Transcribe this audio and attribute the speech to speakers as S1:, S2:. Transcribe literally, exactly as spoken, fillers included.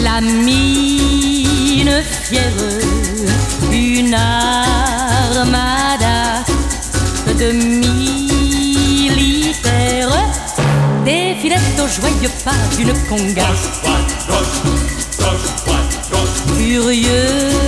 S1: la mine fière, une armada de militaires défilait au joyeux pas d'une conga. Curieux